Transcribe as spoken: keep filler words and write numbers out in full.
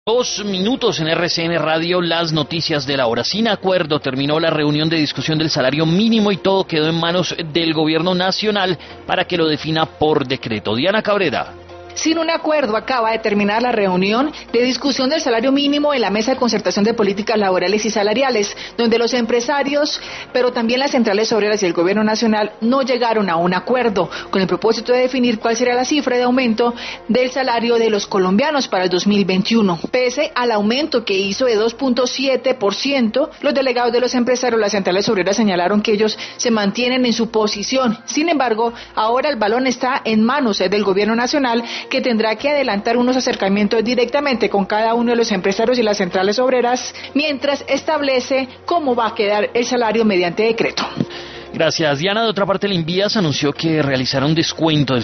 Dos minutos en R C N Radio, las noticias de la hora. Sin acuerdo terminó la reunión de discusión del salario mínimo y todo quedó en manos del gobierno nacional para que lo defina por decreto. Diana Cabrera. Sin un acuerdo acaba de terminar la reunión de discusión del salario mínimo en la Mesa de Concertación de Políticas Laborales y Salariales, donde los empresarios, pero también las centrales obreras y el gobierno nacional no llegaron a un acuerdo con el propósito de definir cuál será la cifra de aumento del salario de los colombianos para el dos mil veintiuno. Pese al aumento que hizo de dos punto siete por ciento, los delegados de los empresarios, las centrales obreras señalaron que ellos se mantienen en su posición. Sin embargo, ahora el balón está en manos del gobierno nacional, que tendrá que adelantar unos acercamientos directamente con cada uno de los empresarios y las centrales obreras, mientras establece cómo va a quedar el salario mediante decreto. Gracias, Diana. De otra parte, el Invías anunció que realizará un descuento